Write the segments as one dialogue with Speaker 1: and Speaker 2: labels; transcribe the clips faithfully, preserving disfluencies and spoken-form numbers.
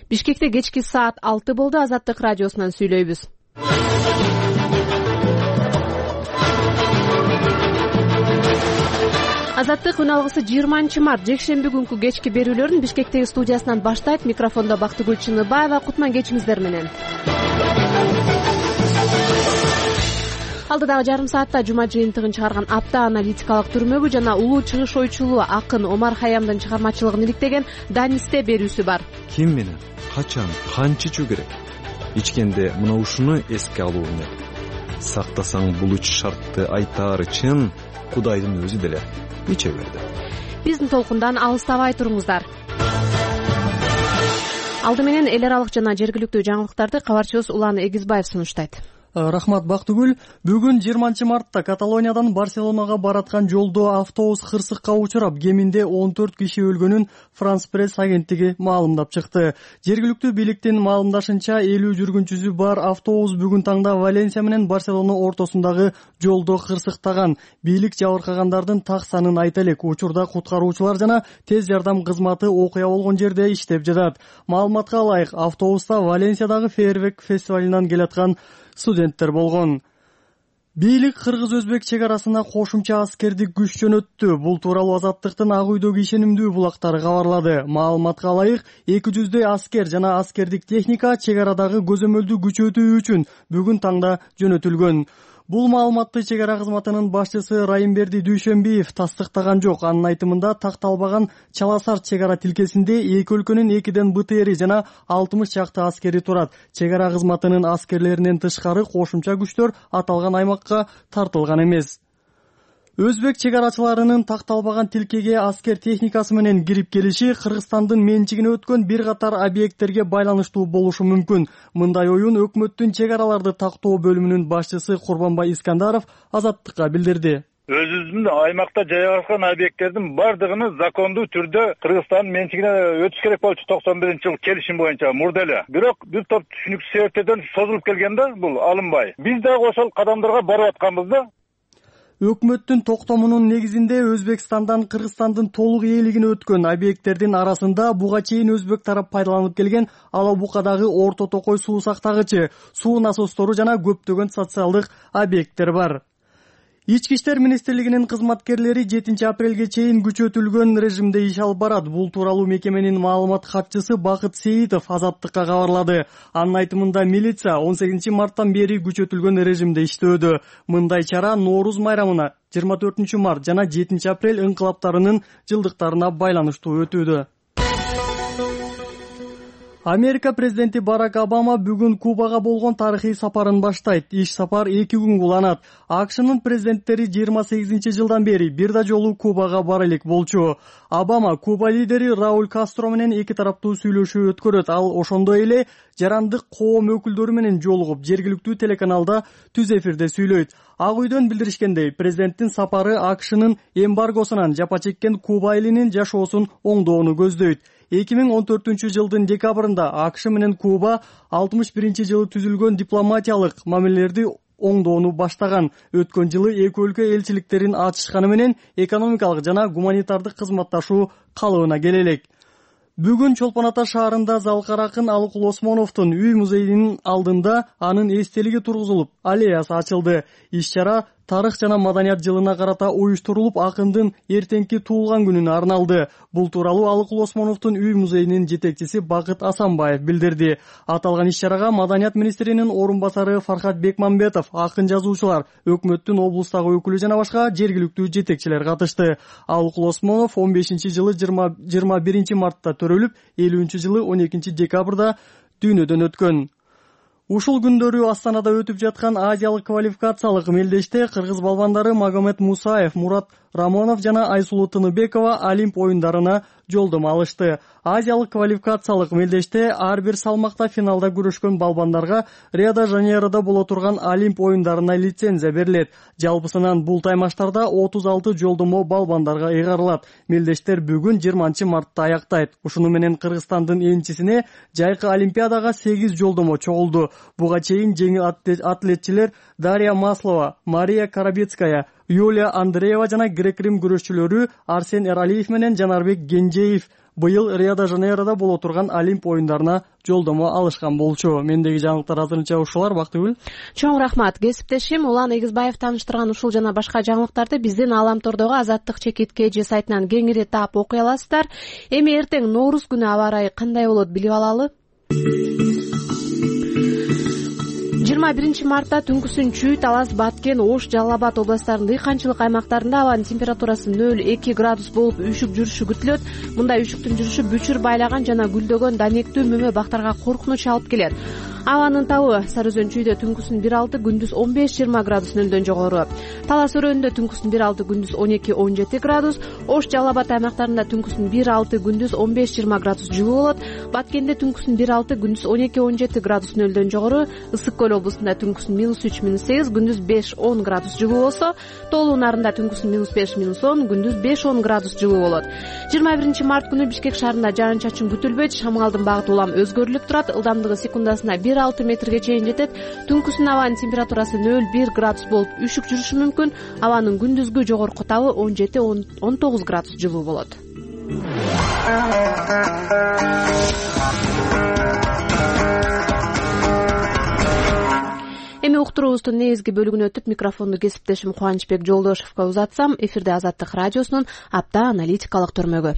Speaker 1: Бишкекте кечки саат алты болду. Азаттык радиосунан сүйлөйбүз. Азаттык күн алгысы жыйырманчы март жекшемби күнкү кечки берүүлөрүн Бишкектеги студиясынан баштайт. Микрофондо Бактыгүл Чыныбаева. Кутман кечиңиздер менен. Алдыдагы жарым саатта жума жыйынтыгын чыгарган апта аналитикалык түрмөгү жана улуу чыгыш ойчулуу акын Омар Хаямдын чыгармачылыгын иликтеген Данисте берүүсү бар.
Speaker 2: Ким менен, качан, канча ичүү керек? Ичкенде мына ушуну эске алуу эмне? Сактасаң бул үч шартты айтаары чын Кудайдын өзү деле иче берди.
Speaker 1: Биздин толкундан алыстабай туруңуздар. Алды менен эл аралык жана жергиликтүү жаңылыктарды кабарчыбыз Улан Эгизбаев сунуштайт.
Speaker 3: Рахмат Бактыгүл. Бүгүн жыйырманчы мартта Каталониядан Барселонага бараткан жолдо автобус кырсыкка учурап, кеминде он төрт киши өлгөнүн Франс пресс агенттиги маалымдап чыкты. Жергиликтүү бийликтин маалымдашынча, элүү жүргүнчүсү бар автобус бүгүн таңда Валенсия менен Барселона ортосундагы жолдо кырсыктаган. Бийлик жабыркагандардын так санын айта элек. Учурда куткаруучулар жана тез жардам кызматы окуя болгон жерде иштеп жатат. Маалыматка ылайык, автобуста Валенсиядагы фейерверк фестивалынан келаткан студенттер болгон. Бийлик кыргыз-өзбек чек арасына кошумча аскердик күч жөнөттү. Бул тууралуу Азаттыктын Ак үйдөгү ишенимдүү булактары кабарлады. Маалыматка ылайык, эки жүздөй аскер жана аскердик техника чек арадагы көзөмөлдүү күчөтүү үчүн бүгүн таңда жөнөтүлгөн. Бул маалыматты чек ара кызматынын башчысы Райымберди Дүйшөнбиев тастыктаган жок. Анын айтымында, такталбаган Чаласар чек ара тилкесинде эки өлкөнүн экиден БТРи жана алтымыш чакты аскери турат. Чек ара кызматынын аскерлеринен тышкары кошумча күчтөр аталган аймакка тартылган эмес. Өзбек чек арачыларынын такталбаган тилкеге аскер техникасы менен кирип келиши Кыргызстандын менчигине өткөн бир катар объекттерге байланыштуу болушу мүмкүн. Мындай оюн өкмөттүн чек араларды тактоо бөлүмүнүн башчысы Курбанбай Искандаров Азаттыкка билдирди.
Speaker 4: Өзүбүздүн аймакта жайгашкан объекттердин бардыгыны закондуу түрдө Кыргызстандын менчигине өтүш керек болчу токсон биринчи жыл келишим боюнча мурда эле. Бирок бир топ түшүнүксүз себептерден созулуп келгенде бул алынбай. Биз дагы ошол кадамдарга барып атканбыз да.
Speaker 3: Өкмөттүн токтомунун негизинде Өзбекстандан Кыргызстандын толук ээлигине өткөн объекттердин арасында буга чейин өзбек тарап пайдаланып келген Алабукадагы Орто Токой суу сактагычы, суу насостору жана көптөгөн социалдык объекттер бар. Ички иштер министрлигинин кызматкерлери жетинчи апрелге чейин күчөтүлгөн режимде иш алып барат. Бул тууралуу мекеменин маалымат катчысы Бакыт Сейитов Азаттыкка кабарлады. Анын айтымында, милиция он сегизинчи марттан бери күчөтүлгөн режимде иштөөдө. Мындай чара Нооруз майрамына жыйырма төртүнчү март жана жетинчи апрель ыңкылаптарынын жылдыктарына байланыштуу өтүүдө. Америка президенти Барак Обама бүгүн Кубага болгон тарыхый сапарын баштайт. Иш сапар эки күн уланат. АКШнын президенттери жыйырма сегизинчи жылдан бери бир да жолу Кубага бара элек болчу. Обама Куба лидери Рауль Кастро менен эки тараптуу сүйлөшүү өткөрөт. Ал ошондой эле жарандык коом өкүлдөрү менен жолугуп, жергиликтүү телеканалда түз эфирде сүйлөйт. Ак үйдөн билдиришкендей, президенттин сапары АКШнын эмбаргосунан жапа чеккен Куба элинин жашоосун оңдоону көздөйт. эки миң он төртүнчү жылдын декабрында АКШ менен Куба алтымыш биринчи жылы түзүлгөн дипломатиялык мамилелерди оңдоону баштаган. Өткөн жылы эки өлкө элчиликтерин ачышканы менен экономикалык жана гуманитардык кызматташуу калыбына келе элек. Бүгүн Чолпон Ата шаарында Залкар акын Алыкул Осмоновдун үй музейинин алдында анын эстелиги тургузулуп, аллеясы ачылды. Иш-чара тарых жана маданият жылына карата уюштурулуп, акындын эртеңки туулган күнүнө арналды. Бул тууралуу Алыкул Осмоновдун үй музейинин жетекчиси Бакыт Асанбаев билдирди. Аталган иш-чарага маданият министринин орун басары Фархат Бекмамбетов, акын жазуучулар, өкмөттүн облустагы өкүлү жана башка жергиликтүү жетекчилер катышты. Алыкул Осмонов он бешинчи жылы жыйырма биринчи мартта төрөлүп, элүүнчү жылы он экинчи декабрда дүйнөдөн өткөн. Ушул күндөрү Астанада өтүп жаткан Азиялык квалификациялык мелдеште кыргыз балбандары Магомед Мусаев, Мурат Рамонов жана Айсулуу Тыныбекова Олимп оюндарына жолдомо алышты. Азиялык квалификациялык мелдеште ар бир салмакта финалда күрөшкөн балбандарга Рио-де-Жанейрода боло турган Олимп оюндарына лицензия берилет. Жалпысынан бул таймаштарда отуз алты жолдомо балбандарга ыйгарылат. Мелдештер бүгүн жыйырманчы мартта аяктайт. Ушуну менен Кыргызстандын энчисине жайкы Олимпиадага сегиз жолдомо чогулду. Буга чейин жеңил атлетчилер Дарья Маслова, Мария Карабецкая, Юлия Андреева жана грек-рим күрөшчүлөрү Арсен Эралиев менен Жанарбек Генжеев быйыл Рио-де-Жанейрода боло турган Олимп оюндарына жолдомо алышкан болчу. Мендеги жаңылыктар азырынча ушулар. Бактыгүл.
Speaker 1: Чоң рахмат. Кесиптешим Улан Эгизбаев тааныштырган ушул жана башка жаңылыктарды биздин Аламтордогу Азаттык чекит кж сайтынан кеңири таап окуй аласыздар. Эми эртең Ноорус күнү аба ырайы кандай болот билип алалы. жыйырма биринчи мартта түнкүсүн Чүй, Талас, Баткен, Ош, Жалал Абад областарынын дыйканчылык аймактарында абанын температурасы нөл эки градус болуп үшүк жүрүшү күтүлөт. Мындай үшүктүн жүрүшү бүчүр байлаган жана гүлдөгөн данектүү мөмө бактарга коркунуч алып келет. Абанын табы Сары Өзөн Чүйдө түнкүсүн бир алты, күндүз он беш жыйырма градус нөлдөн жогору. Талас өрөөнүндө түнкүсүн бир алты, күндүз он эки он жети градус. Ош, Жалал Абад аймактарында түнкүсүн бир алты, күндүз он беш жыйырма градус жылуу болот. Баткенде түнкүсүн бир алты, күндүз он эки он жети градус нөлдөн жогору. Ысык көл облусунда түнкүсүн минус үч минус сегиз, күндүз беш он градус жылуу болсо, Тоолуу Нарында түнкүсүн минус беш минус он, күндүз беш он градус жылуу болот. жыйырма биринчи март күнү Бишкек шаарында жаан чачын күтүлбөйт. Шамгалдын багыты улам өзгөрүлүп турат. Ылдамдыгы секундасына бир алты метрге чейин жетет. Түнкүсүн абанын температурасы нөл бир градус болуп үшүк жүрүшү мүмкүн. Абанын күндүзгү жогорку табы он жети он тогуз градус жылуу болот. Эми уктуруубуздун негизги бөлүгүнө өтүп, микрофонду кесиптешим Кубанычбек Жолдошевго узатсам, эфирде Азаттык радиосунун апта аналитикалык төрмөгү.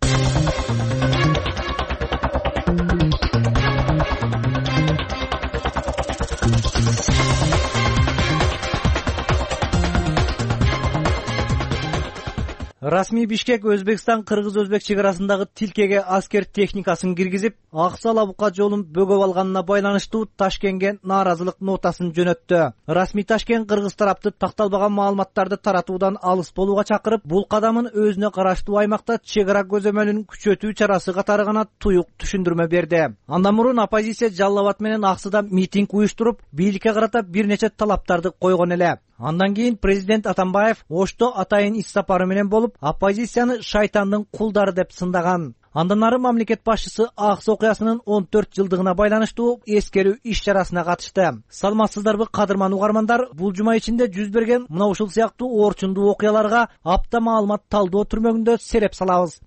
Speaker 5: Расмий Бишкек Өзбекстан-Кыргыз-Өзбек чек арасындагы тилкеге аскер техникасын киргизип, Аксал-Абука жолун бөгөп алганына байланыштуу Ташкентке нааразылык нотасын жөнөттү. Расмий Ташкент Кыргыз тарапты такталбаган маалыматтарды таратуудан алыс болууга чакырып, бул кадамын өзүнө караштуу аймакта чек ара көзөмөлүн күчөтүү чарасы катары гана туюк түшүндүрмө берди. Андан мурун оппозиция Жалал Абад менен Аксыда митинг уюштуруп, бийликке карата бир нече талаптарды койгон эле. Андан кийин президент Атамбаев Ошто атайын иш сапары менен болуп, оппозицияны шайтандын кулдары деп сындаган. Андан ары мамлекет башчысы Аксы окуясынын он төрт жылдыгына байланыштуу эскерүү иш чарасына катышты. Саламатсыздарбы кадырман угармандар, бул жума ичинде жүз берген мына ушул сыяктуу орчундуу окуяларга апта маалымат талдоо түрмөгүндө сереп салабыз.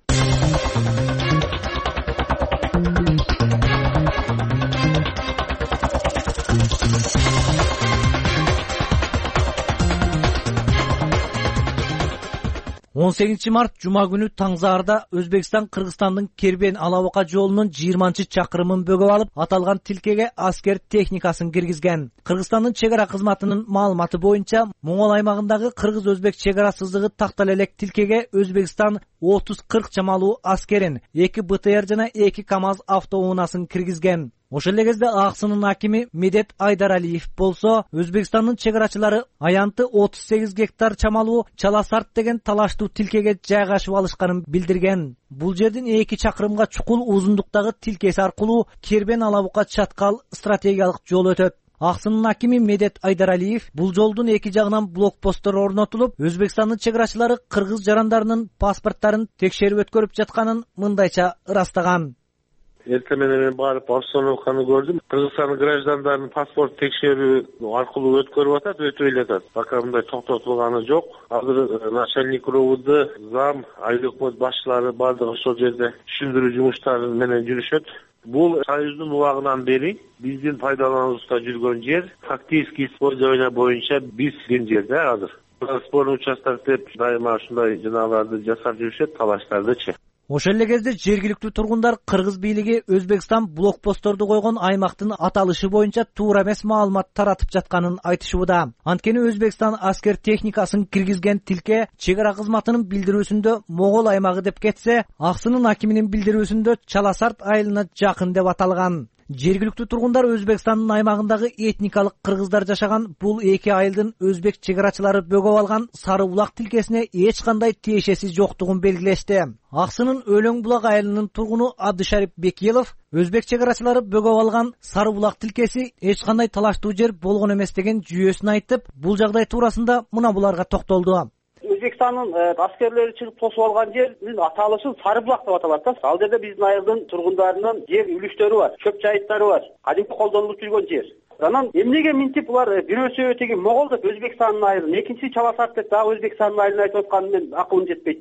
Speaker 5: он сегизинчи март жума күнү Таңзаарда Өзбекстан Кыргызстандын Кербен-Алабука жолунун жыйырманчы чакырымын бөгөп алып, аталган тилкеге аскер техникасын киргизген. Кыргызстандын чек ара кызматынын маалыматы боюнча, Моңгол аймагындагы Кыргыз-Өзбек чек ара сызыгы тактала элек тилкеге Өзбекстан отуз кырк чамалуу аскерин, эки БТР жана эки КамАЗ автоунаасын киргизген. Ошол эле кезде Аксынын акими Медет Айдаралиев болсо, Өзбекстандын чек арачылары аянты отуз сегиз гектар чамалуу Чаласарт деген талаштуу тилкеге жайгашып алышканын билдирген. Бул жердин эки чакырымга чукул узундуктагы тилкеси аркылуу Кербен-Алабука Чаткал стратегиялык жол өтөт. Аксынын акими Медет Айдаралиев бул жолдун эки жагынан блокпосттор орнотулуп, Өзбекстандын чек арачылары кыргыз жарандарынын паспорттарын текшерип өткөрүп жатканын мындайча ырастаган.
Speaker 6: Эртең менен барып обстановканы көрдүм. Кыргызстан граждандарынын паспорт текшерүү аркылуу өткөрүп атат, өтүп эле. Пока мындай токтотулганы жок. Азыр начальник РОВД, зам, айыл өкмөт башчылары бардыгы ошол жерде түшүндүрүү жумуштары менен жүрүшөт. Бул Союздун убагынан бери биздин пайдалануубузда жүргөн жер, фактически использование боюнча биз билген жер да азыр. Спорный участок деп дайыма ушундай жынааларды жасап жүрүшөт, талаштардычы.
Speaker 5: Ошол эле кезде жергиликтүү тургундар Кыргыз бийлиги Өзбекстан блокпостторду койгон аймактын аталышы боюнча туура эмес маалымат таратып жатканын айтышууда. Анткени Өзбекстан аскер техникасын киргизген тилке чек ара кызматынын билдирүүсүндө Моңгол аймагы деп кетсе, Аксынын акиминин билдирүүсүндө Чаласарт айылына жакын деп аталган. Жергиликтүү тургундар Өзбекстандын аймагындагы этникалык кыргыздар жашаган бул эки айылдын өзбек чек арачылары бөгөп алган Сары булак тилкесине эч кандай тиешеси жоктугун белгилешти. Аксынын Өлөң булак айылынын тургуну Абдышарип Бекилов өзбек чек арачылары бөгөп алган Сары булак тилкеси эч кандай талаштуу жер болгон эмес деген жүйөсүн айтып, бул жагдай туурасында мына буларга токтолду.
Speaker 7: Өзбекстандын аскерлери чыгып тосуп алган жердин аталышы Сары булак деп аталат да. Ал жерде биздин айылдын тургундарынын жер үлүштөрү бар, чөп жайыттары бар. Кадимки колдонулуп жүргөн жер. Анан эмнеге минтип булар бирөөсү теги Моңгол деп Өзбекстандын айылын, экинчи Чаласарт деп дагы Өзбекстандын айылын айтып атканы мен акылым жетпейт да.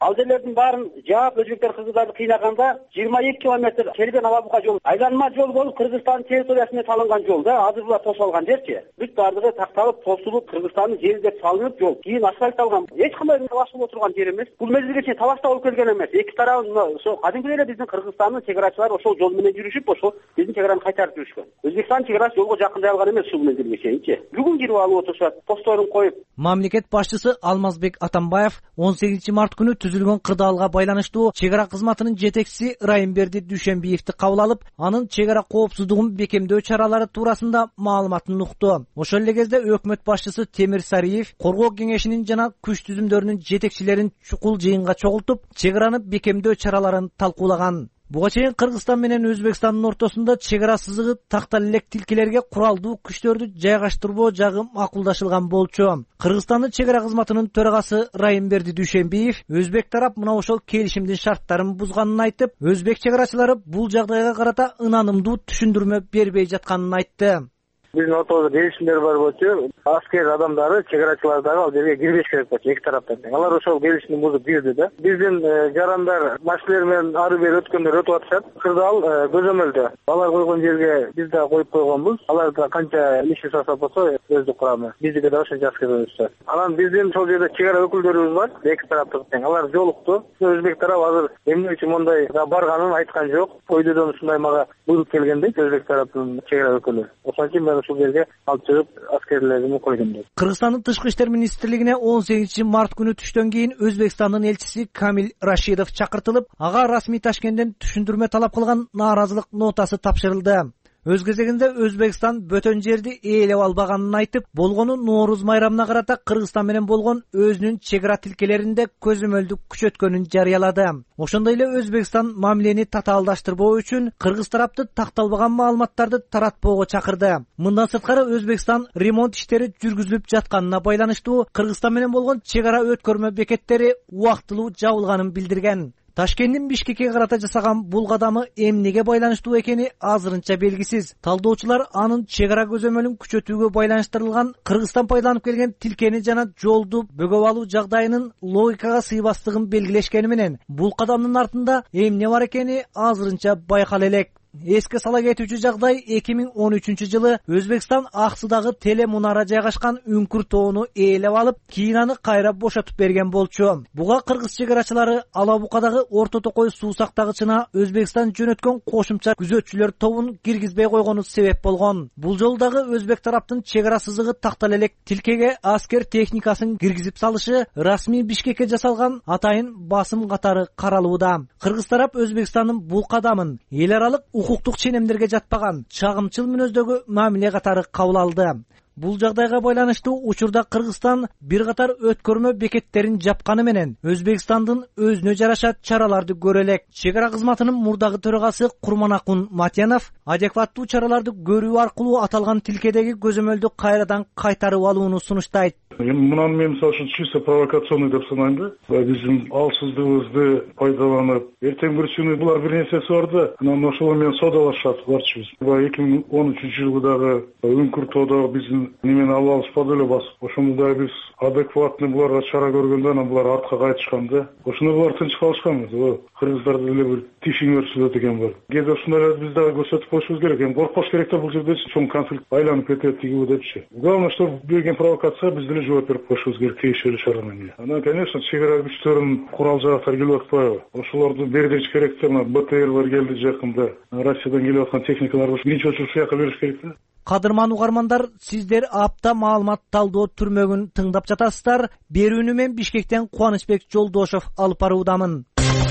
Speaker 7: Ал жерлердин баарын жаап өзбектер кыргыздарды кыйнаганда жыйырма эки километр Кербен Ала Бука жол айланма жол болуп Кыргызстандын территориясына салынган жол да, азыр була тосуп алган жерчи. Бүт бардыгы такталып, тосулуп, Кыргызстандын жери деп салынып жол, кийин асфальтталган. Эч кандай талашып отурган жер эмес. Бул мезгилге чейин талашта болуп келген эмес. Эки тарабын ошо кадимки эле биздин Кыргызстандын чегарачылары ошол жол менен жүрүшүп, ошо биздин чегараны кайтарып жүрүшкөн. Өзбекстан чегарасы жолго жакындай алган эмес ушул мезгилге чейинчи. Бүгүн кирип алып отурушат, постторун коюп.
Speaker 5: Мамлекет башчысы Алмазбек Атамбаев он сегизинчи март күнү түзүлгөн кырдаалга байланыштуу чегара кызматынын жетекчиси Райымберди Дүйшөнбиевди кабыл алып, анын чегара коопсуздугун бекемдөө чаралары туурасында маалыматын укту. Ошол эле кезде өкмөт башчысы Темир Сариев коргоо кеңешинин жана күч түзүмдөрүнүн жетекчилерин чукул жыйынга чогултуп, чегараны бекемдөө чараларын талкуулаган. Буга чейин Кыргызстан менен Өзбекстандын ортосунда чегара сызыгы тактал элек тилкелерге куралдуу күчтөрдү жайгаштырбоо жагы макулдашылган болчу. Кыргызстандын чегара кызматынын төрагасы Райымберди Дүйшөнбиев өзбек тарап мына ошол келишимдин шарттарын бузганын айтып, өзбек чегарачылары бул жагдайга карата ынанымдуу түшүндүрмө бербей жатканын айтты.
Speaker 6: Биздин ортобузда келишимдер бар болчу. Аскер адамдары, чегарачылар дагы ал жерге кирбеш керек болчу эки тараптан. Алар ошол келишимди бузуп кирди да. Биздин жарандар машиналар менен ары бери өткөндөр өтүп атышат. Кырдаал көзөмөлдө. Алар койгон жерге биз да коюп койгонбуз. Алар да канча иши сасап болсо өздүк курамы. Биздики да ошончо аскер өтүшөт. Анан биздин ошол жерде чегара өкүлдөрүбүз бар, эки тараптык тең. Алар жолукту. Өзбек тарап азыр эмне үчүн мондай барганын айткан жок. Ойдодон ушундай мага буйрук келгендей өзбек тараптын чегара өкүлү. Ошон үчүн ушул жерге алып чыгып аскерлерин койдум деп.
Speaker 5: Кыргызстандын тышкы иштер министрлигине он сегизинчи март күнү түштөн кийин Өзбекстандын элчиси Камил Рашидов чакыртылып, ага расмий Ташкенттен түшүндүрмө талап кылган нааразылык нотасы тапшырылды. Өз кезегинде Өзбекстан бөтөн жерди ээлеп албаганын айтып, болгону Нооруз майрамына карата Кыргызстан менен болгон өзүнүн чегара тилкелеринде көзөмөлдү күчөткөнүн жарыялады. Ошондой эле Өзбекстан мамилени татаалдаштырбоо үчүн кыргыз тарапты такталбаган маалыматтарды таратпоого чакырды. Мындан сырткары Өзбекстан ремонт иштери жүргүзүлүп жатканына байланыштуу Кыргызстан менен болгон чегара өткөрмө бекеттери убактылуу жабылганын билдирген. Ташкенттин Бишкекке карата жасаган бул кадамы эмнеге байланыштуу экени азырынча белгисиз. Талдоочулар анын чегара көзөмөлүн күчөтүүгө байланыштырылган Кыргызстан пайдаланып келген тилкени жана жолду бөгөп алуу жагдайынын логикага сыйбастыгын белгилешкени менен бул кадамдын артында эмне бар экени азырынча байкала элек. Эске сала кетүүчү жагдай эки миң он үчүнчү жылы Өзбекстан Аксыдагы теле мунара жайгашкан Үңкүр тоону ээлеп алып, кийин аны кайра бошотуп берген болчу. Буга кыргыз чегарачылары Ала Букадагы Орто Токой суу сактагычына Өзбекстан жөнөткөн кошумча күзөтчүлөр тобун киргизбей койгону себеп болгон. Бул жолу дагы өзбек тараптын чегара сызыгы тактал элек тилкеге аскер техникасын киргизип салышы расмий Бишкекке жасалган атайын басым катары каралууда. Кыргыз тарап Өзбекстандын бул кадамын эл аралык укуктук ченемдерге жатпаган чагымчыл мүнөздөгү мамиле катары кабыл алды. Бул жагдайга байланыштуу учурда Кыргызстан бир катар өткөрмө бекеттерин жапканы менен Өзбекстандын өзүнө жараша чараларды көрө элек. Чегара кызматынын мурдагы төрагасы Курманакун Матянов адекваттуу чараларды көрүү аркылуу аталган тилкедеги көзөмөлдү кайрадан кайтарып алууну сунуштайт.
Speaker 8: Эми мунун мен мисалы үчүн чисто провокационный деп санайм да. Биздин алсыздыгыбызды пайдаланып, эртең бир күнү булар бир нерсеси бар да, анан ошол менен содалашат барчыбыз. эки миң он үчүнчү жылы дагы Үңкүр тоодо биздин немени алып алышпады эле басып. Ошондо да биз адекватный буларга чара көргөндө анан булар артка кайтышкан да. Ошондо булар тынч калышкан. Кыргыздарды эле бир тишиң өрсүлөт экен бар. Кээде ошондой биз дагы көрсөтүп коюшубуз керек. Эми коркпош керек да, бул жерде чоң конфликт айланып кетет тигиби депчи. Главное, что берген провокация биз деле жооп берип коюшубуз керек тиешелүү чаранын. Анан, конечно, чегара күчтөрүнүн курал жаактары келип атпайбы? Ошолорду бердириш керек да. БТР келди жакында. Россиядан келип аткан техникаларды биринчи очередь ушуяка бериш керек да.
Speaker 5: Кадырман угармандар, сиздер апта маалымат талдоо түрмөгүн тыңдап жатасыздар. Берүүнү мен Бишкектен Кубанычбек Жолдошов алып баруудамын.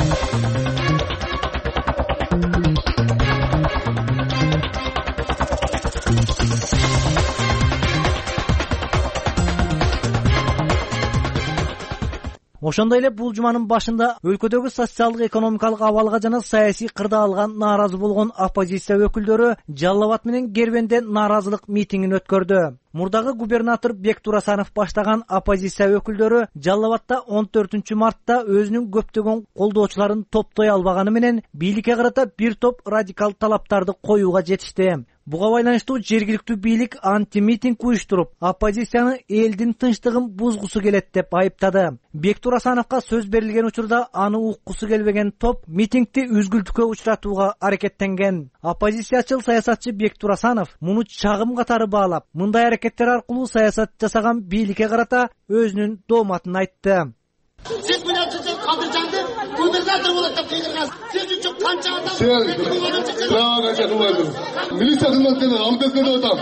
Speaker 5: Ошондой эле бул жуманын башында өлкөдөгү социалдык экономикалык абалга жана саясий кырдаалга нааразы болгон оппозиция өкүлдөрү Жалал Абад менен Кербенде нааразылык митингин өткөрдү. Мурдагы губернатор Бек Турасанов баштаган оппозиция өкүлдөрү Жалал Абадта он төртүнчү мартта өзүнүн көптөгөн колдоочуларын топтой албаганы менен бийликке карата бир топ радикал талаптарды коюуга жетишти. Буга байланыштуу жергиликтүү бийлик антимитинг уюштуруп, оппозицияны элдин тынчтыгын бузгусу келет деп айыптады. Бектур Асановго сөз берилген учурда аны уккусу келбеген топ митингди үзгүлтүккө учуратууга аракеттенген. Оппозициячыл саясатчы Бектур Асанов муну чагым катары баалап, мындай аракеттер аркылуу саясат жасаган бийликке карата өзүнүн дооматын айтты.
Speaker 9: Siz bu yaptığınız kaldıracağınızı gubernator olarak da kıydırmaz. Siz için kança adam...
Speaker 10: Siz, bravo kança kılmadın. Milisiya hizmetleri, Amdetleri otam.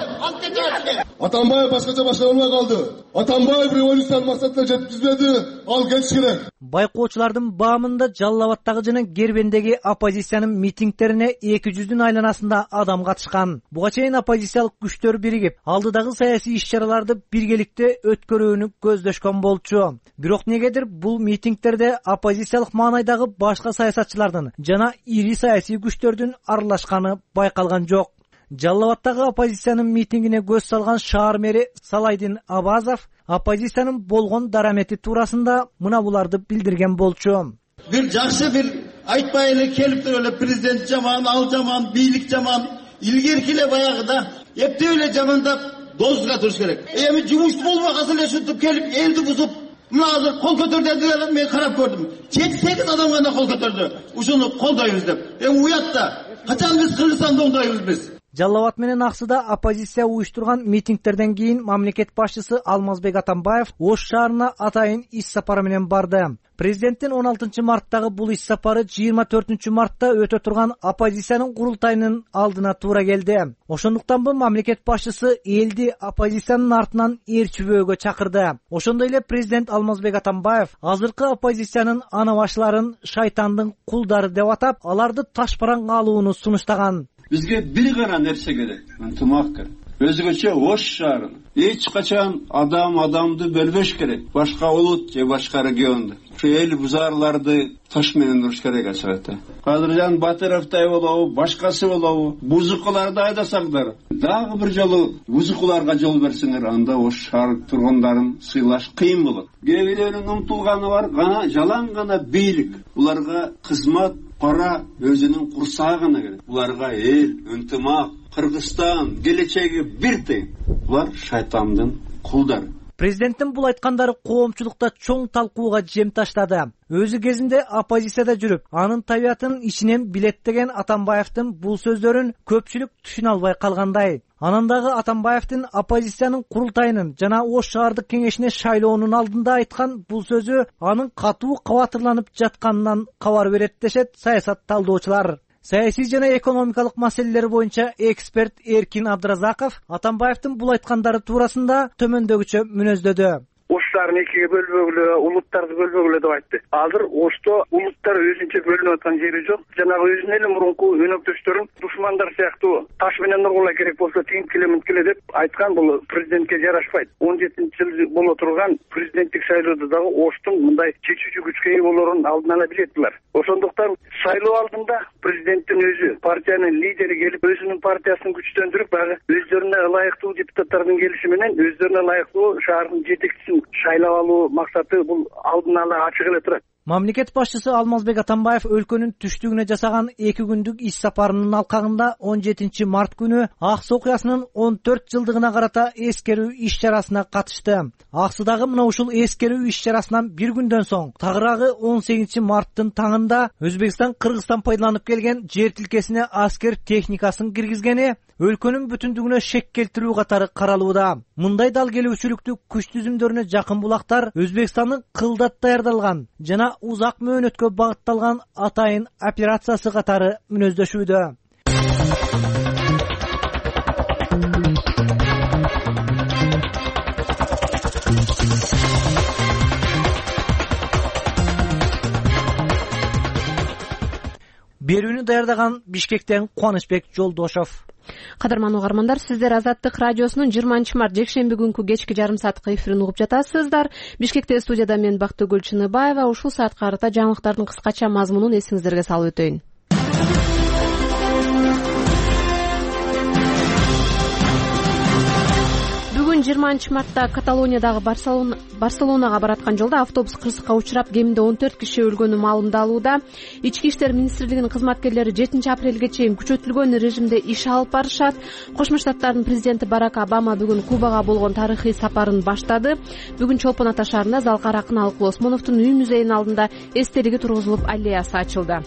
Speaker 10: Atambayev başkaca başkan olmaya kaldı. Atambayev revolüsyon maksatına жеткизбеди, al geç керек.
Speaker 5: Байкоочулардын баамында Жалал Абадтагы жана Кербендеги оппозициянын митингтерине эки жүздүн айланасында адам катышкан. Буга чейин оппозициялык күчтөр биригип, алдыдагы саясий иш-чараларды биргеликте өткөрүүнү көздөшкөн болчу. Бирок негедир бул митингтерде оппозициялык маанайдагы башка саясатчылардын жана ири саясий күчтөрдүн аралашканы байкалган жок. Жалал Абадтагы оппозициянын митингине көз салган шаар мэри Салайдин Абазов оппозициянын болгон дарамети туурасында мына буларды билдирген болчу.
Speaker 11: Бир жакшы бир айтпай эле келип туруп эле президент жаман, ал жаман, бийлик жаман, илгерки эле баягыда эптеп эле жамандап дозга туруш керек. Эми жумуш болбаган эле ушинтип келип элди бузуп, мына азыр кол көтөрдү, мен карап көрдүм. жети сегиз адам гана кол көтөрдү. Ушуну колдойбуз деп. Эми уят да. Качан биз Кыргызстанда оңдойбуз биз?
Speaker 5: Жалал Абад менен Аксыда оппозиция уюштурган митингтерден кийин мамлекет башчысы Алмазбек Атамбаев Ош шаарына атайын иш сапары менен барды. Президенттин он алтынчы марттагы бул иш сапары жыйырма төртүнчү мартта өтө турган оппозициянын курултайынын алдына туура келди. Ошондуктан бул мамлекет башчысы элди оппозициянын артынан ээрчүбөөгө чакырды. Ошондой эле президент Алмазбек Атамбаев азыркы оппозициянын анабашларын шайтандын кулдары деп атап, аларды ташпаранга алууну сунуштаган.
Speaker 12: Бизге бир гана нерсе керек, ынтымак керек. Өзгөчө Ош шаарын эч качан адам адамды бөлбөш керек. Башка улут же башка регионду. Ушу эл бузарларды таш менен уруш керек ачыгата. Кадыржан Батыровдай болобу, башкасы болобу, бузукуларды айдасаңдар, дагы бир жолу бузукуларга жол берсеңер, анда Ош шаар тургундарын сыйлаш кыйын болот. Кээ бирөөнүн умтулганы бар, гана жалаң гана бийлик. Буларга кызмат кара өзүнүн курсагына керек. Буларга эл, ынтымак, Кыргызстан келечеги бир тең. Булар шайтандын кулдары.
Speaker 5: Президенттин бул айткандары коомчулукта чоң талкууга жем таштады. Өзү кезинде оппозицияда жүрүп, анын табиятын ичинен билеттеген Атамбаевдин бул сөздөрүн көпчүлүк түшүнө албай калгандай. Анан дагы Атамбаевдин оппозициянын курултайынын жана Ош шаардык кеңешине шайлоонун алдында айткан бул сөзү анын катуу кабатырланып жатканынан кабар берет дешет саясат талдоочулар. Саясий жана экономикалык маселелер боюнча эксперт Эркин Абдыразаков Атамбаевдин бул айткандары туурасында төмөндөгүчө мүнөздөдү.
Speaker 13: Ош шаарын экиге бөлбөгүлө, улуттарды бөлбөгүлө деп айтты. Азыр Ошто улуттар өзүнчө бөлүнүп аткан жери жок. Жанагы өзүнүн эле мурунку өнөктөштөрүн душмандар сыяктуу таш менен ургула керек болсо тигинт келе мынткеле деп айткан, бул президентке жарашпайт. он жетинчи жыл боло турган президенттик шайлоодо дагы Оштун мындай чечүүчү күчкө ээ болорун алдын ала билет булар. Ошондуктан шайлоо алдында президенттин өзү, партиянын лидери келип өзүнүн партиясын күчтөндүрүп, баягы өздөрүнө ылайыктуу депутаттардын келиши менен өздөрүнө ылайыктуу шаардын жетекчисин шайлап алуу максаты бул алдын ала ачык эле турат.
Speaker 5: Мамлекет башчысы Алмазбек Атамбаев өлкөнүн түштүгүнө жасаган эки күндүк иш сапарынын алкагында он жетинчи март күнү Аксы окуясынын он төрт жылдыгына карата эскерүү иш-чарасына катышты. Аксыдагы мына ушул эскерүү иш-чарасынан бир күндөн соң, тагыраагы он сегизинчи марттын таңында Өзбекстан Кыргызстан пайдаланып келген жер тилкесине аскер техникасын киргизгени өлкөнүн бүтүндүгүнө шек келтирүү катары каралууда. Мындай дал келүүчүлүктү күч түзүмдөрүнө жакын булактар Өзбекстандын кылдат даярдалган жана узак мөөнөткө багытталган атайын операциясы катары мүнөздөшүүдө. Берүүнү даярдаган Бишкектен Кубанычбек Жолдошов.
Speaker 1: Кадырман угармандар, сиздер Азаттык радиосунун жыйырманчы март жекшемби күнкү кечки жарым саатка эфирин угуп жатасыздар. Бишкекте студияда мен Бактыгүл Чыныбаева. Ушул саатка карата жаңылыктардын кыскача мазмунун эсиңиздерге салып өтөйүн. Бүгүн жыйырманчы мартта Каталониядагы Барселонага бараткан жолдо автобус кырсыкка учурап, кеминде он төрт киши өлгөнү маалымдалууда. Ички иштер министрлигинин кызматкерлери жетинчи апрелге чейин күчөтүлгөн режимде иш алып барышат. Кошмо Штаттардын президенти Барак Обама бүгүн Кубага болгон тарыхый сапарын баштады. Бүгүн Чолпон Ата шаарында Залкар акын Алыкул Осмоновдун үй музейинин алдында эстелиги тургузулуп, аллеясы ачылды.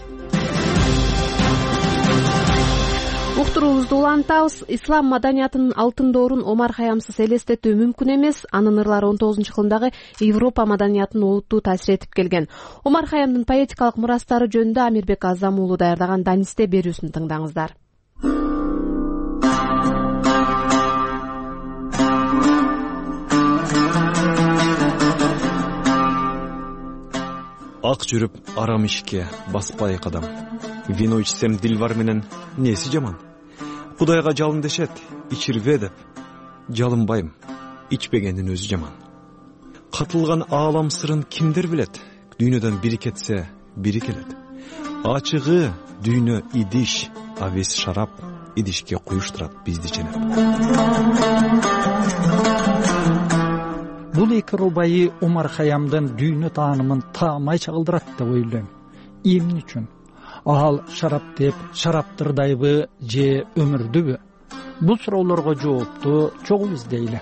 Speaker 1: Уктуруубузду улантабыз. Ислам маданиятынын алтын доорун Омар Хаямсыз элестетүү мүмкүн эмес. Анын ырлары он тогузунчу кылымдагы Европа маданиятын олуттуу таасир этип келген. Омар Хаямдын поэтикалык мурастары жөнүндө Амирбек Азам уулу даярдаган Данисте берүүсүн тыңдаңыздар.
Speaker 2: Ак жүрүп арам ишке баспай кадам. Вино ичсем дилбар менен неси жаман. Кудайга жалын дешет, ичирбе деп. Жалынбайм, ичпегендин өзү жаман. Катылган аалам сырын кимдер билет? Дүйнөдөн бири кетсе, бири келет. Ачыгы дүйнө идиш, авес шарап, идишке куюштурат бизди ченеп.
Speaker 14: Бул эки рубайы Омар Хаямдын дүйнө таанымын таамай чагылдырат деп ойлойм. Эмне үчүн? Ал шарап деп шараптырдайбы же өмүрдүбү? Бул суроолорго жоопту чогуу издейли.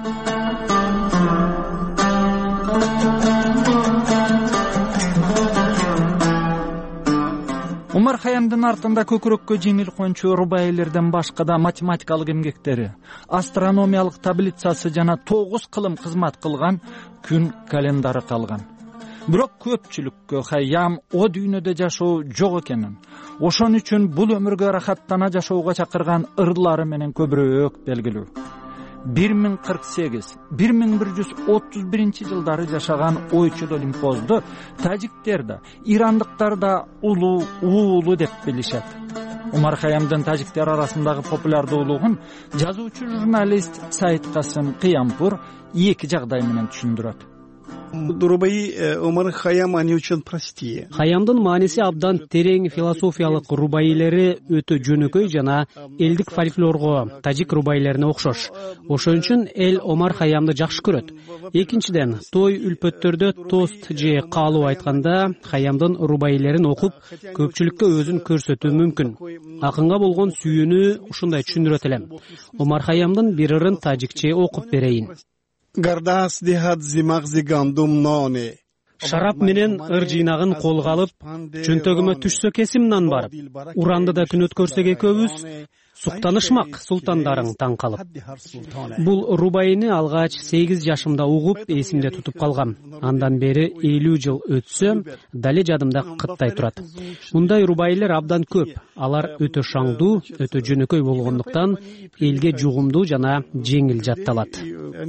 Speaker 14: Омар Хаямдын артында көкүрөккө жеңил кончу рубайлерден башка да математикалык эмгектери, астрономиялык таблицасы жана тогуз кылым кызмат кылган күн календары калган. Бирок көпчүлүккө Хаям о дүйнөдө жашоо жок экенин, ошон үчүн бул өмүргө рахаттана жашоого чакырган ырлары менен көбүрөөк белгилүү. бир миң кырк сегиз бир миң бир жүз отуз биринчи жылдары жашаган ойчул Олимпозду тажиктер да, ирандыктар да улуу уулу деп билишет. Омар Хаямдын тажиктер арасындагы популярдуулугун жазуучу журналист Саид Касым Кыямпур эки жагдай менен түшүндүрөт.
Speaker 15: Рубаи Омар Хаям они очень простые.
Speaker 16: Хаямдын мааниси абдан терең философиялык рубаилери өтө жөнөкөй жана элдик фольклорго, тажик рубаилерине окшош. Ошон үчүн эл Омар Хаямды жакшы көрөт. Экинчиден, той үлпөттөрдө тост же каалоо айтканда Хаямдын рубаилерин окуп, көпчүлүккө өзүн көрсөтүү мүмкүн. Акынга болгон сүйүүнү ушундай түшүндүрөт элем. Омар Хаямдын бир ырын тажикче окуп берейин.
Speaker 15: Гардас дихат зимагзи гандум ноне.
Speaker 16: Шарап менен ыр жыйнагын колго алып, чөнтөгүмө түшсө кесимнан барып, уранды да күн өткөрсөк экөөбүз, суктанышмак султандарың таң калып. Бул рубайыны алгач сегиз жашымда угуп, эсимде тутуп калгам. Андан бери элүү жыл өтсө, дале жадымда кыттай турат. Мындай рубайлер абдан көп. Алар өтө шаңдуу, өтө жөнөкөй болгондуктан элге жугумдуу жана жеңил жатталат.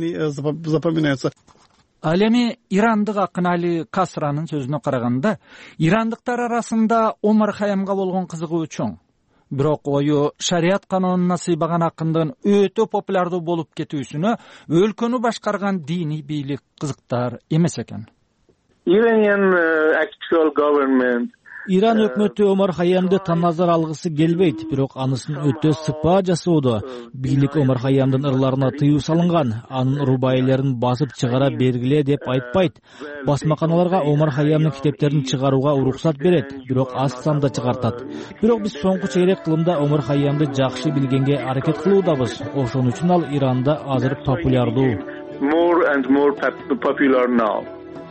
Speaker 14: Ал эми ирандык акын Али Касранын сөзүнө караганда, ирандыктар арасында Омар Хаямга болгон кызыгуу чоң. Бирок ою шарият канонуна сыйбаган акындын өтө популярдуу болуп кетүүсүнө өлкөнү башкарган диний бийлик кызыктар эмес экен.
Speaker 17: Iranian uh, actual government
Speaker 18: Иран өкмөтү Омар Хаямды таназар алгысы келбейт, бирок анысын өтө сыпа жасоодо. Бийлик Омар Хаямдын ырларына тыюу салынган, анын рубайлерин басып чыгара бергиле деп айтпайт. Басмаканаларга Омар Хаямдын китептерин чыгарууга уруксат берет, бирок аз санда чыгартат. Бирок биз соңку чейрек кылымда Омар Хаямды жакшы билгенге аракет кылуудабыз. Ошон үчүн ал Иранда азыр популярдуу.
Speaker 17: More and more popular now.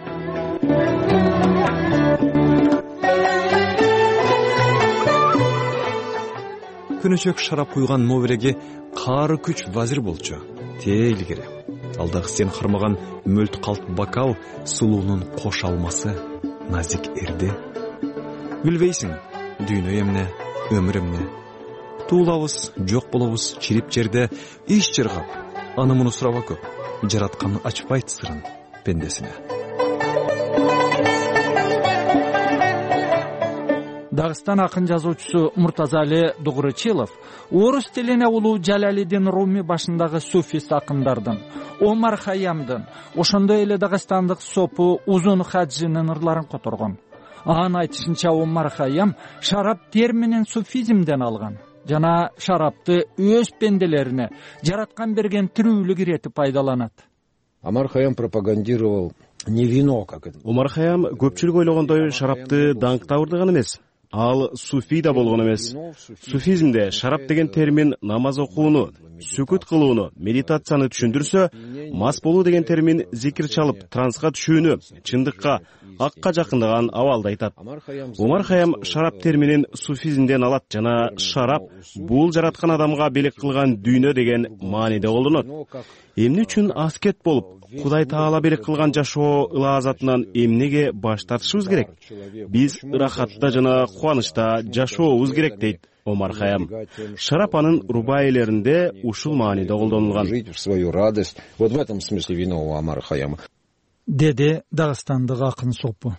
Speaker 2: Күнөчөк шарап куйган мобиреге каары күч вазир болчу. Тээ илгери. Алдагы сен кармаган мөлт калт бокал сулуунун кош алмасы, назик эрди. Билбейсиң, дүйнө эмне, өмүр эмне. Туулабыз, жок болобуз, чирип жерде иш чыргап. Аны муну сураба көп. Жараткан ачпайт сырын пендесине.
Speaker 14: Дагыстан акын жазуучусу Муртазали Дугурычилов орус тилине улуу Жалалиддин Руми башындагы суфист акындардын, Омар Хаямдын, ошондой эле дагыстандык Сопу Узун Хаджинин ырларын которгон. Анын айтышынча Омар Хаям шарап терминин суфизмден алган. жана шарапты өз пенделерине жараткан берген тирүүлүк иретип пайдаланат.
Speaker 19: Омар Хайям пропагандировал не вино, как это.
Speaker 20: Омар Хайям көпчүлүк ойлогондой шарапты даңктабырдыган эмес. Ал суфи да болгон эмес. Суфизмде шарап деген термин намаз окууну, сүкүт кылууну, медитацияны түшүндүрсө, мас болуу деген термин зикир чалып, транска түшүүнү, чындыкка, акка жакындаган абалды айтат. Омар Хайям шарап терминин суфизмден алат жана шарап бул жараткан адамга белек кылган дүйнө деген мааниде колдонот. Эмне үчүн аскет болуп, Кудай Таала белек кылган жашоо ылаазатынан эмнеге баш тартышыбыз керек? Биз ырахатта жана кубанычта жашообуз керек дейт Омар Хайям. Шарап анын рубаилеринде ушул мааниде колдонулган.
Speaker 19: Свою радость. Вот в этом смысле вино у Омара Хайяма.
Speaker 14: Деди Дагыстандык акын сопу.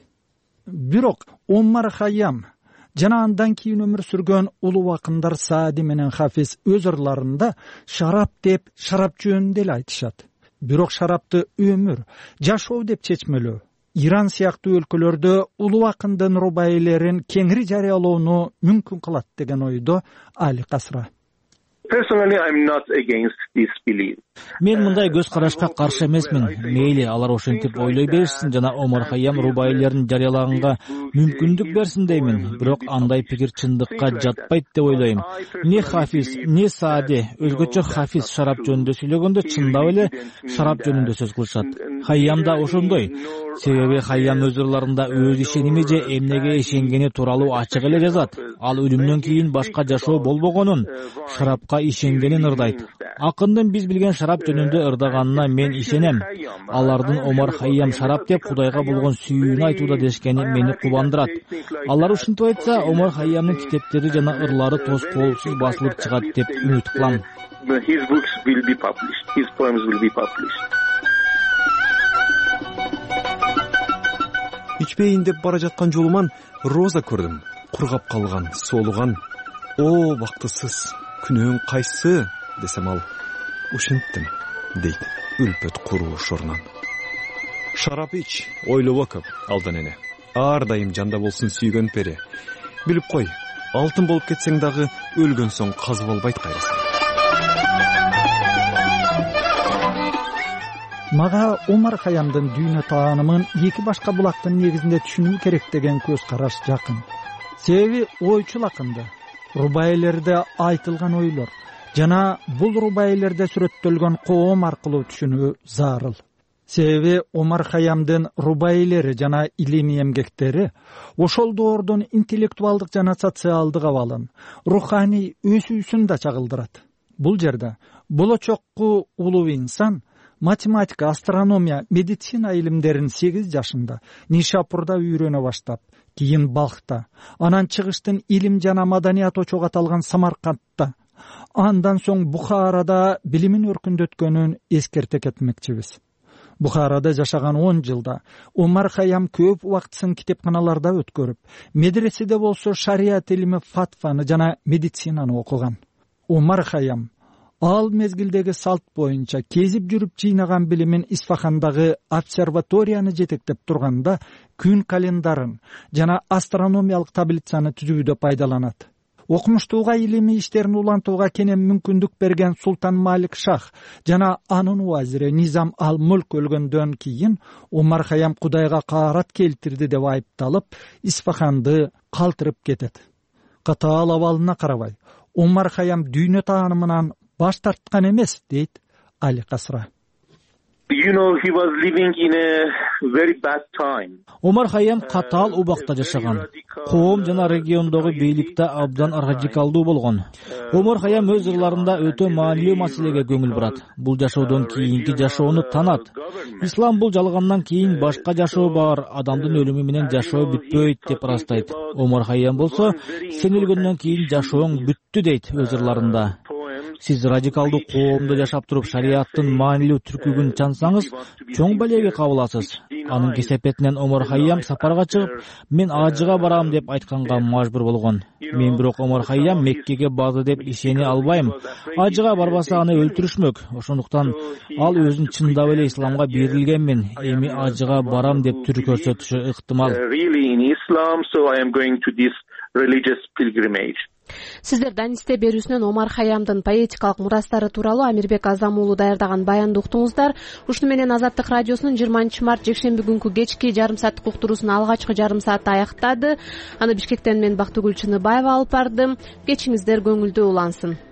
Speaker 14: Бирок Омар Хайям жана андан кийин өмүр сүргөн улуу акындар Саади менен Хафиз өз ырларында шарап деп шарап жөнүндө эле айтышат. Бирок шарапты өмүр, жашоо деп чечмелөө Иран сыяктуу өлкөлөрдө улуу акындын рубаилерин кеңири жарыялоону мүмкүн кылат деген ойдо Али Касра.
Speaker 17: Personally, I'm not against this belief.
Speaker 18: Мен мындай көз карашка каршы эмесмин. Мейли алар ошентип ойлой беришсин жана Омар Хайям рубаилерин жарыялаганга мүмкүндүк берсин деймин. Бирок андай пикир чындыкка жатпайт деп ойлойм. Не Хафиз, не Саади, өзгөчө Хафиз шарап жөнүндө сүйлөгөндө чындап эле шарап жөнүндө сөз кылышат. Хайям да ошондой. Себеби Хайям өз ырларында өз ишеними же эмнеге ишенгени тууралуу ачык эле жазат. Ал өлүмдөн кийин башка жашоо болбогонун, шарапка ишенгенин ырдайт. Акындын биз билген шарап жөнүндө ырдаганына мен ишенем. Алардын Омар Хайям шарап деп Кудайга болгон сүйүүнү айтууда дешкени мени кубандырат. Алар ушинтип айтса, Омар Хайямдын китептери жана ырлары тоскоолсуз басылып чыгат деп үмүт кылам.
Speaker 17: His books will be published. His poems will be published.
Speaker 2: Ичпейин деп бара жаткан жолуман роза көрдүм. Кургап калган, соолуган. О, бактысыз, күнөөң кайсы десем ал ушинттим дейт үлпөт куруу шорунан. Шарап ич, ойлобо көп алдан эне. Ар дайым жанда болсун сүйгөн пери. Билип кой, алтын болуп кетсең дагы өлгөн соң казып албайт кайрысы.
Speaker 14: Мага Омар Хайямдын дүйнө таанымын эки башка булактын негизинде түшүнүү керек деген көз караш жакын. Себеби ойчул акынды, рубаилерде айтылган ойлор жана бул рубаилерде сүрөттөлгөн коом аркылуу түшүнүү зарыл. Себеби Омар Хайямдын рубаилери жана илимий эмгектери ошол доордун интеллектуалдык жана социалдык абалын, руханий өсүүсүн да чагылдырат. Бул жерде болочокку улуу инсан математика, астрономия, медицина илимдерин сегиз жашында Нишапурда үйрөнө баштап, кийин Балхта, анан чыгыштын илим жана маданият очогу аталган Самаркандта, андан соң Бухарада билимин өркүндөткөнүн эскерте кетмекчибиз. Бухарада жашаган он жылда Омар Хайям көп убактысын китепканаларда өткөрүп, медреседе болсо шарият илими, фатваны жана медицинаны окуган. Омар Хайям ал мезгилдеги салт боюнча кезип жүрүп жыйнаган билимин Исфахандагы обсерваторияны жетектеп турганда күн календарын жана астрономиялык таблицаны түзүүдө пайдаланат. Окумуштууга илимий иштерин улантууга кенен мүмкүндүк берген Султан Малик Шах жана анын уазири Низам ал-Мулк өлгөндөн кийин Омар Хайям Кудайга каарат келтирди деп айыпталып, Исфаханды калтырып кетет. Катаал абалына карабай, Омар Хайям дүйнө таанымынан баш тарткан эмес, дейт Али Касра.
Speaker 17: You know, he was living in a very bad time.
Speaker 18: Омар Хайям катаал убакта жашаган. Коом жана региондогу бийликте абдан радикалдуу болгон. Омар Хайям өз ырларында өтө маанилүү маселеге көңүл бурат. Бул жашоодон кийинки жашоону танат. Ислам бул жалгандан кийин башка жашоо бар, адамдын өлүмү менен жашоо бүтпөйт деп ырастайт. Омар Хайям болсо, сен өлгөндөн кийин жашооң бүттү дейт өз ырларында. Сиз радикалдуу коомдо жашап туруп шариаттын маанилүү түркүгүн чансаңыз, чоң балеге кабыласыз. Анын кесепетинен Омар Хайям сапарга чыгып, мен ажыга барам деп айтканга мажбур болгон. Мен бирок Омар Хайям Меккеге барды деп ишене албайм. Ажыга барбаса аны өлтүрүшмөк. Ошондуктан ал өзүн чындап эле исламга берилгенмин. Эми ажыга барам деп түр көрсөтүшү ыктымал.
Speaker 1: Сиздер Данисте берүүсүнөн Омар Хаямдын поэтикалык мурастары тууралуу Амирбек Азам уулу даярдаган баянды уктуңуздар. Ушуну менен Азаттык радиосунун жыйырманчы март жекшемби күнкү кечки жарым сааттык уктуруусун алгачкы жарым саатта аяктады. Аны Бишкектен мен Бактыгүл Чыныбаева алып бардым. Кечиңиздер көңүлдүү улансын.